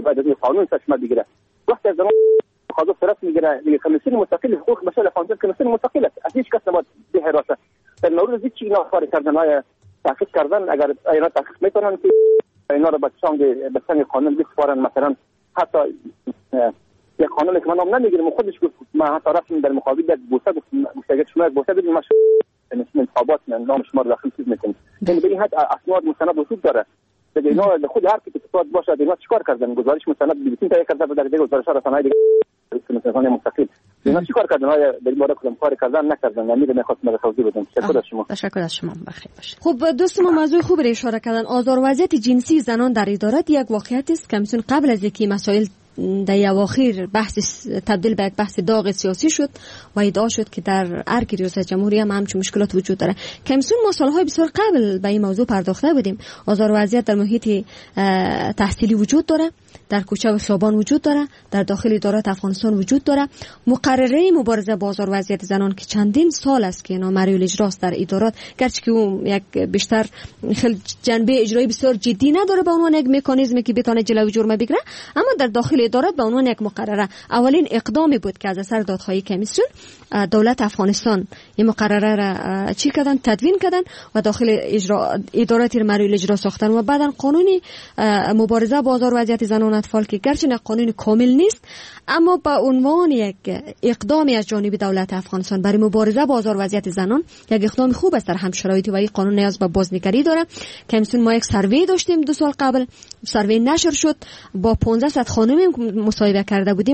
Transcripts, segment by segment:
باید از قانون سرچشمه بگیره. وقتی از زمان قضا صورت میگیره دیگه کمیسیون مستقل حقوق بشر افغانستان کمیسیون مستقل است، از هیچ کس نباید به حراسه. در مورد هیچ چیزی کار کردن های تحقیق کردن، اگر اینا تحقیق میکنن که اینا رو به سنگ قانون بسپارن، مثلا حتی یک قانون که من نام نمیگیرم خودش گفت ما حتی رفتیم در مقابل یک بوسه گفتم شما بوسه بدید ما انتخابات نام شما رو داخل چیز میکنیم. یعنی به این حد اسناد مستند وجود داره. دیگه اینا خود هر کی اقتصاد باشه اینا چیکار کردن؟ گزارش مستند بیلیتین تهیه کرده در دیگه گزارش رسانه‌ای دیگه رسانه‌های مستقل اینا چیکار کردن؟ های در این باره کدام کار کردن نکردن؟ امید می‌خواستم توضیح بدم. تشکر از شما. تشکر از شما. بخیر باشید. خب دوست ما موضوع خوب را اشاره کردن. آزار وضعیت جنسی زنان در ادارات یک واقعیت است که کمیسیون قبل از اینکه مسائل در اواخر بحث تبدیل به یک بحث داغ سیاسی شد و ادعا شد که در ارگ ریاست جمهوری هم همچون مشکلات وجود داره. کمیسیون ما سالهای بسیار قبل به این موضوع پرداخته بودیم. آزار وضعیت در محیط تحصیلی وجود داره، در کوچه و خیابان وجود داره، در داخل ادارات افغانستان وجود داره. مقرره مبارزه با آزار وضعیت زنان که چندین سال است که اینا معمول اجراست در ادارات، گرچه که اون یک بیشتر خیلی جنبه اجرایی بسیار جدی نداره به عنوان یک مکانیزمی که بتونه جلوی جرم بگیره، اما در داخل ادارات به عنوان یک مقرره اولین اقدامی بود که از اثر دادخواهی کمیسیون دولت افغانستان این مقرره را چی کردن، تدوین کردن و داخل اداراتی معمول اجرا ساختن و بعدن قانونی مبارزه با آزار وضعیت زنان و اطفال که گرچه قانون کامل نیست اما به عنوان یک اقدامی از جانب دولت افغانستان برای مبارزه با آزار وضعیت زنان یک اقدام خوب است در هم شرایطی و این قانون نیاز به بازنگری داره. کمیسیون ما یک سروی داشتیم 2 سال قبل، سروی نشر شد، با 1500 خانم مصاحبه کرده بودیم،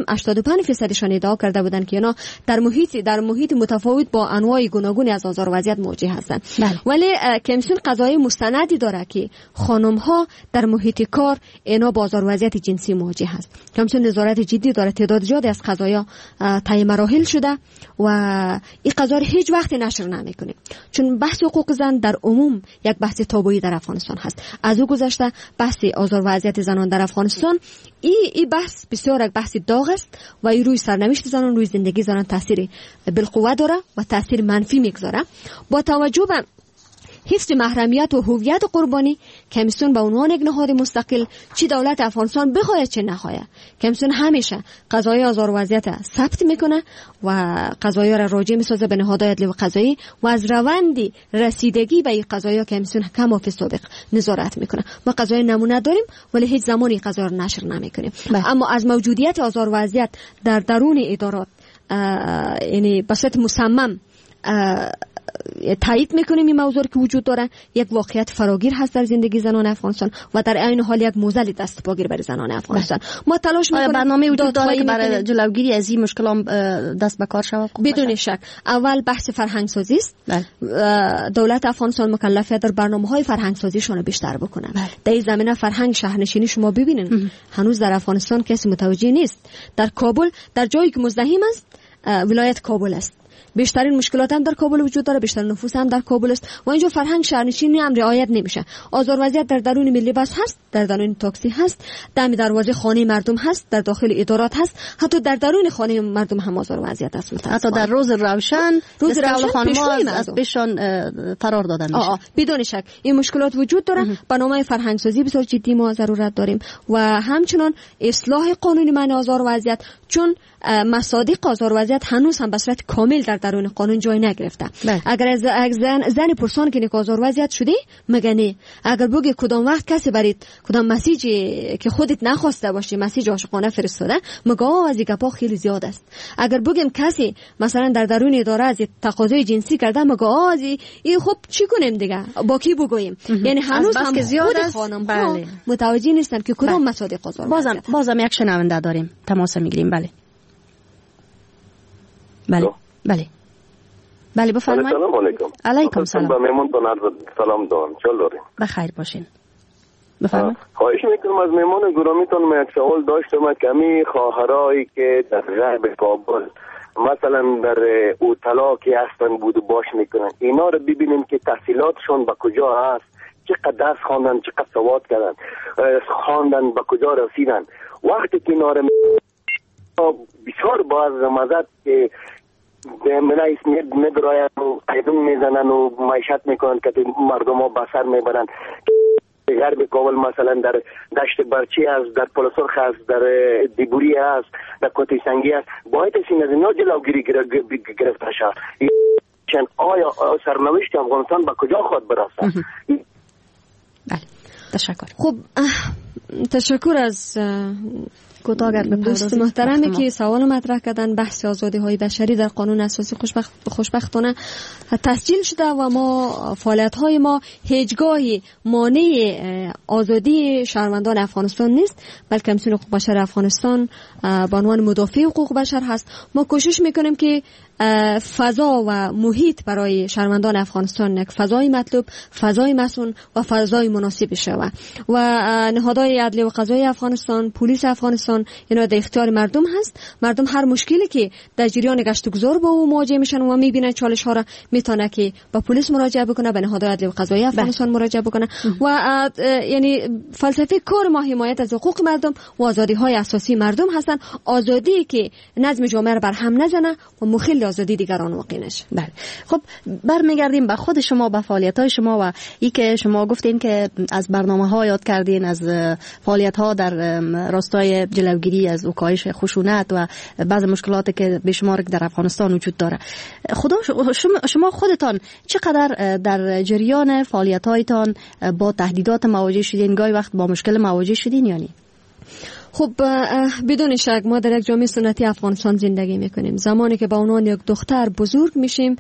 85% ادعا کرده بودند که اینا در محیط متفاوت با انواع گوناگون از آزار وضعیت مواجه هستند. ولی کمیسیون قضایی مستندی داره که خانم ها در محیط کار اینا با آزار وضعیت جنسی مواجه هست. کمیسیون نظارت جدی داره، تعداد زیادی از قضایا طی مراحل شده و این قضا رو هیچ وقت نشر نمیکنه، چون بحث حقوق زن در عموم یک بحث تابویی در افغانستان هست. از او گذشته بحث آزار وضعیت زنان در افغانستان این بحث بسیار یک بحث داغ است و این روی سرنوشت زنان، روی زندگی زنان تاثیر بالقوه داره و تاثیر منفی میگذاره. با توجه به حفظ محرمیت و هویت قربانی، کمیسیون به عنوان یک نهاد مستقل چی دولت افغانستان بخواهد چه نخواهد، کمیسیون همیشه قضایای آزار وضعیت ثبت میکنه و قضایا را راجع میسازه به نهادهای عدلی و قضایی و از روند رسیدگی به این قضایا کمیسیون کما فی سابق نظارت میکنه. ما قضای نمونه داریم ولی هیچ زمانی قضا را نشر نمیکنیم. اما از موجودیت آزار وضعیت در درون ادارات یعنی به صورت مصمم تایید میکنیم این موضوع که وجود داره. یک واقعیت فراگیر هست در زندگی زنان افغانستان و در عین حال یک موزل دست پاگیر برای زنان افغانستان. ما تلاش میکنیم برنامه وجود داره که برای جلوگیری از این مشکلات دست به کار شود. بدون شک اول بحث فرهنگ سازی است. دولت افغانستان مکلفه در برنامه‌های فرهنگ سازیشون بیشتر بکنن. در این زمینه فرهنگ شهرنشینی شما ببینین هنوز در افغانستان کسی متوجه نیست. در کابل در جایی که مزدحم است ولایت کابل است، بیشترین مشکلات هم در کابل وجود داره، بیشتر نفوس هم در کابل است و اینجا فرهنگ شهرنشینی هم رعایت نمیشه. آزار وضعیت در درون ملی بس هست، در درون تاکسی هست، دم دروازه خانه مردم هست، در داخل ادارات هست، حتی در درون خانه مردم هم آزار وضعیت است. حتی در روز روشن خانم‌ها از پیشان فرار دادن میشه. بدون شک این مشکلات وجود داره. برنامه فرهنگ سازی بسیار جدی ما ضرورت داریم و همچنین اصلاح قانونی منع آزار وضعیت، چون مصادیق آزار وضعیت هنوز هم به صورت کامل در درون قانون جای نگرفته. اگر از زن پرسان که آزار وضعیت شده مگنی، اگر بگی کدام وقت کسی برید کدام مسیجی که خودت نخواسته باشی مسیج عاشقانه فرستاده، مگه از گپا خیلی زیاد است. اگر بگیم کسی مثلا در درون اداره از تقاضای جنسی کرده، مگه این خب چی کنیم دیگه، با کی بگوییم؟ یعنی هنوز هم زیاد خانم متوجه نیستن که کدام مصادیق آزار وضعیت. بازم یک شنونده داریم، تماس میگیریم. بله بفرمایید. سلام علیکم. علیکم سلام. با میمونتون سلام دارم. چل داریم. بخیر باشین. بفرمایید. خواهش میکنم از میمون گرامیتون من یک سوال داشتم که می خواهرایی که در غرب کابل مثلا در او طلاقی هستن بود و باش میکنن، اینا رو ببینیم که تحصیلاتشون به کجا هست، چقدر درس خواندن، چقدر سواد کردن، خواندن، به کجا رسیدن. وقتی که اینا رو بسیار باز مزد که منایس میدراین و قیدون میزنن و معیشت میکنن که مردم ها بسر میبرن. غرب کابل مثلا در دشت برچی است، در پلسرخ است، در دیبوری است، در کوته سنگی است، باید این از اینا جلوگیری گرفته شود. چون آیا سرنوشت افغانستان به کجا خواهد برسد؟ بله، تشکر. خب تشکر از دوست محترمی که سوال مطرح کردن. بحث آزادی های بشری در قانون اساسی خوشبختانه تسجیل شده و ما فعالیت های ما هیچگاهی مانع آزادی شهروندان افغانستان نیست، بلکه کمیسیون حقوق بشر افغانستان به عنوان مدافع حقوق بشر هست. ما کوشش میکنیم که فضا و محیط برای شهروندان افغانستان یک فضای مطلوب، فضای مسئول و فضای مناسب شود و نهادهای عدلیه و قضایی افغانستان، پلیس افغانستان اینا در اختیار مردم هست. مردم هر مشکلی که در جریان گشت و گذار با او مواجه میشن و میبینن چالش ها را میتونه که با پلیس مراجعه بکنه، به نهادهای عدلیه و قضایی افغانستان مراجعه بکنه و یعنی فلسفه کار ما حمایت از حقوق مردم و آزادی های اساسی مردم هستن. آزادی که نظم جامعه را بر هم نزنه و مخل آزادی دیگران واقع نشه. بله. خب برمیگردیم به خود شما، به فعالیت‌های شما و ای که شما گفتین که از برنامه‌ها یاد کردین، از فعالیت‌ها در راستای جلوگیری از کاهش خشونت و بعض مشکلاتی که به شمار در افغانستان وجود داره. شما خودتان چقدر در جریان فعالیت‌هایتان با تهدیدات مواجه شدین؟ گاهی وقت با مشکل مواجه شدین یا نه؟ خب بدون شک ما در یک جامعه سنتی افغانستان زندگی میکنیم. زمانی که با عنوان یک دختر بزرگ میشیم،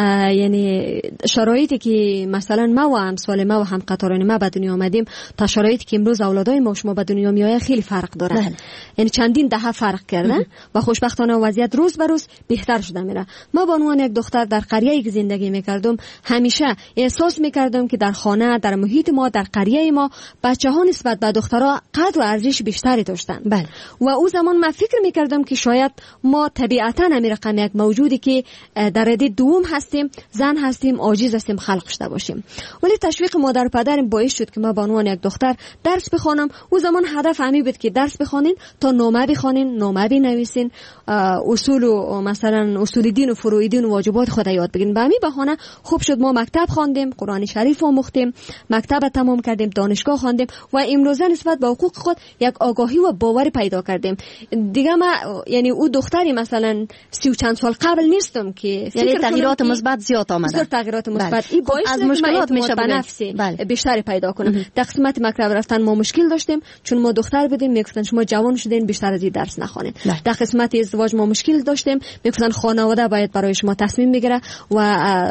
یعنی شرایطی که مثلا ما و امثال ما و همقطاران ما به دنیا آمدیم تا شرایطی که امروز اولادای ما و شما به دنیا میآید خیلی فرق داره. یعنی چندین دهه فرق کرده و خوشبختانه وضعیت روز به روز بهتر شده میره. ما به عنوان یک دختر در قریه‌ای که زندگی میکردم همیشه احساس میکردم که در خانه، در محیط ما، در قریه ما بچه‌ها نسبت به دخترها قدر و ارزش بیشتری داشتن. بله. و او زمان من فکر میکردم که شاید ما طبیعتا همین رقم یک موجودی که در رده دوم هستیم، زن هستیم، عاجز هستیم خلق شده باشیم. ولی تشویق مادر و پدرم باعث شد که ما به عنوان یک دختر درس بخوانم. او زمان هدف همین بود که درس بخوانین تا نامه بخوانین، نامه بنویسین، اصول و مثلا اصول دین و فروع دین و واجبات خود یاد بگیرین. به همین بهانه خوب شد ما مکتب خواندیم، قرآن شریف آموختیم، مکتب تمام کردیم، دانشگاه خواندیم و امروزه نسبت به حقوق خود یک آگاهی و باور پیدا کردیم. دیگه ما یعنی او دختری مثلا 30 و چند سال قبل نیستم که یعنی تغییرات مثبت زیاد آمده. بسیار تغییرات مثبت. این باعث از مشکلات میشه به نفسی بیشتری پیدا کنم. در قسمت مکتب رفتن ما مشکل داشتیم چون ما دختر بودیم، میگفتن شما جوان شدین بیشتر از این درس نخوانید. در قسمت ازدواج ما مشکل داشتیم، میگفتن خانواده باید برای شما تصمیم بگیره و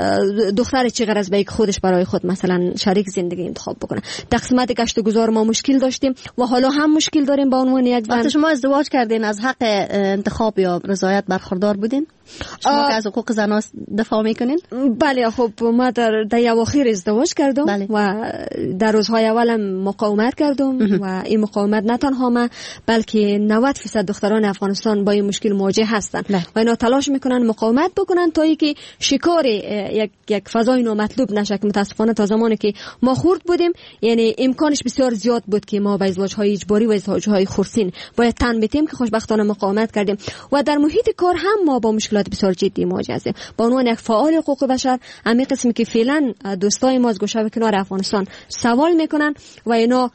دختر چه غرض به خودش برای خود مثلا شریک زندگی انتخاب بکنه. در قسمت گشت و گذار ما مشکل داشتیم و حالا هم مشکل داریم با عنوان یک زن. وقتی شما ازدواج کردین از حق انتخاب یا رضایت برخوردار بودین؟ شما که از حقوق زنان دفاع میکنین؟ بله. خب ما در اواخر ازدواج کردم. بله. و در روزهای اولم مقاومت کردم و این مقاومت نه تنها ما بلکه 90% دختران افغانستان با این مشکل مواجه هستند. بله. و اینا تلاش میکنن مقاومت بکنن تا اینکه شکار یک فضای نامطلوب نشه. متاسفانه تا زمانی که ما خرد بودیم یعنی امکانش بسیار زیاد بود که ما با ازدواج‌های اجباری و ازدواج‌های خرسین باید تن بدیم که خوشبختانه مقاومت کردیم و در محیط کار هم ما با مشکلات بسیار جدی مواجه هستیم. با عنوان یک فعال حقوق بشر همین قسمی که فعلا دوستای ما از گوشه و کنار افغانستان سوال میکنن و اینا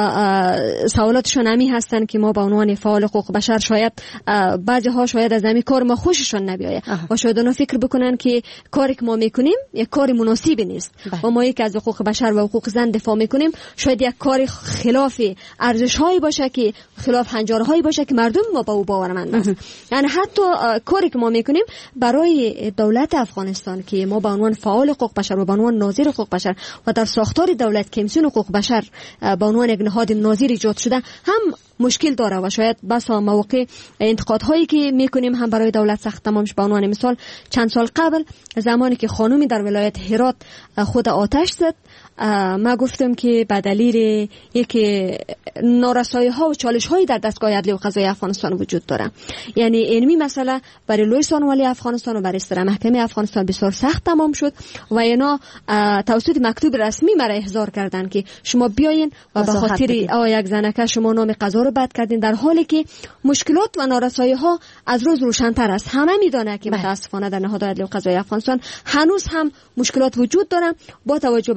سوالاتشون همی هستن که ما با عنوان فعال حقوق بشر شاید بعضی ها شاید از همین کار ما خوششون نبیایه و شاید اونا فکر بکنن که کاری که ما میکنیم یک کار مناسبی نیست و ما یک از حقوق بشر و حقوق زن دفاع میکنیم شاید یک کار خلاف ارزش هایی باشه که خلاف هنجاره هایی باشه که مردم ما با او باورمند است. یعنی حتی کاری که ما میکنیم برای دولت افغانستان که ما با عنوان فعال حقوق بشر و با عنوان ناظر حقوق بشر و در ساختار دولت کمیسیون حقوق بشر با عنوان یک نهاد ناظر ایجاد شده هم مشکل داره و شاید بسا مواقع انتقادهایی که میکنیم هم برای دولت سخت تمامش. به عنوان مثال چند سال قبل زمانی که خانومی در ولایت هرات خود آتش زد، ما گفتم که به دلیل یکی نارسایی ها و چالش هایی در دستگاه عدلیه و قضایی افغانستان وجود داره. یعنی اینمی مسئله برای لوی سانوالی افغانستان و برای سر محکمه افغانستان بسیار سخت تمام شد و اینا توسط مکتوب رسمی مرا احضار کردن که شما بیاین و به خاطر یک زنکه شما نام قضا رو بد کردین، در حالی که مشکلات و نارسایی ها از روز روشن‌تر است. همه میدونه که متاسفانه در نهاد عدلیه و قضایی افغانستان هنوز هم مشکلات وجود داره. با توجه به این مشکلات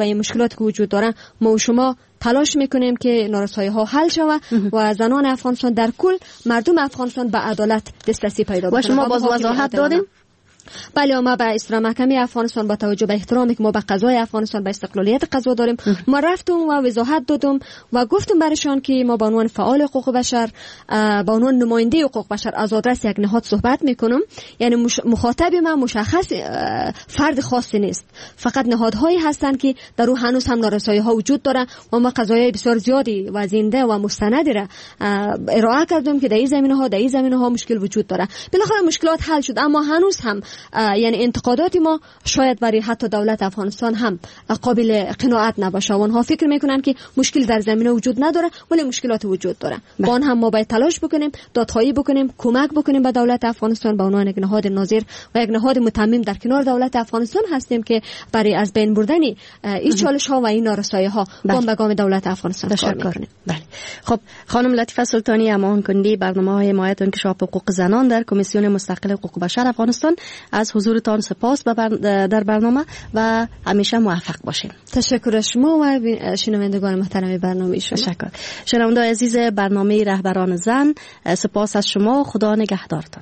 مشکلاتی که وجود داره ما و شما تلاش میکنیم که نارسایی ها حل شود و زنان افغانستان در کل مردم افغانستان به عدالت دسترسی پیدا کنند. و شما باز وضاحت دادیم؟ بله، ما به اصلاح محکمه افغانستان با توجه به احترامی که ما به قضای افغانستان به استقلالیت قضا داریم ما رفتم و وضاحت دادم و گفتم برشان که ما به عنوان فعال حقوق بشر به عنوان نماینده حقوق بشر از آدرس یک نهاد صحبت میکنم. یعنی مخاطب من مشخص فرد خاصی نیست، فقط نهادهایی هستند که در او هنوز هم نارسایی ها وجود داره و ما قضایای بسیار زیادی و زنده و مستند را ارائه کردیم که در این زمینه ها مشکل وجود داره. بالاخره مشکلات حل شد، اما هنوز هم یعنی انتقادات ما شاید برای حتی دولت افغانستان هم قابل قناعت نباشه. آنها فکر میکنن که مشکل در زمینه وجود نداره ولی مشکلات وجود داره. با آن هم ما باید تلاش بکنیم، دادخواهی بکنیم، کمک بکنیم به دولت افغانستان به عنوان یک نهاد ناظر و یک نهاد متمم در کنار دولت افغانستان هستیم که برای از بین بردن این چالش ها و این نارسایی ها گام به گام دولت افغانستان کار میکنیم. بله. خب خانم لطیفه سلطانی، امان کننده برنامه‌های حمایت و انکشاف حقوق زنان در کمیسیون مستقل حقوق بشر افغانستان، از حضورتان سپاس در برنامه و همیشه موفق باشین. تشکر از شما و شنوندگان محترم برنامه شما. تشکر. شنوندگان عزیز برنامه رهبران زن، سپاس از شما. خدا نگهدارتان.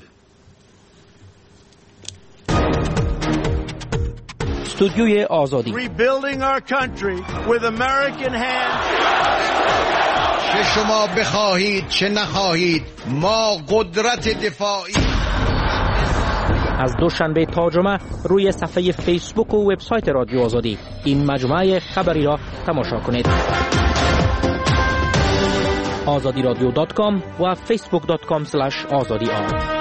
استودیوی آزادی. Rebuilding our country with American hands. چه شما بخواهید چه نخواهید ما قدرت دفاعی. از دوشنبه تا جمعه روی صفحه فیسبوک و وبسایت رادیو آزادی این مجموعه خبری را تماشا کنید. azadiradyo.com و facebook.com/azadi